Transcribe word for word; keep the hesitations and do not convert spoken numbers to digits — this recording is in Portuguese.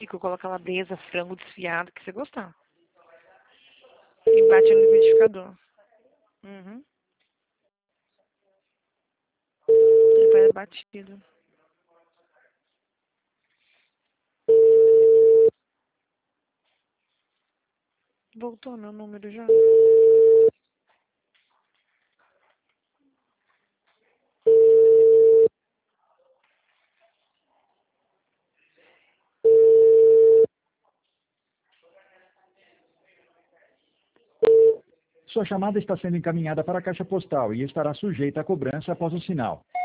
bico, eu coloco calabresa, frango desfiado, que você gostar. E bate no liquidificador. Uhum. Depois é batido. Voltou meu número já? Sua chamada está sendo encaminhada para a caixa postal e estará sujeita a cobrança após o sinal.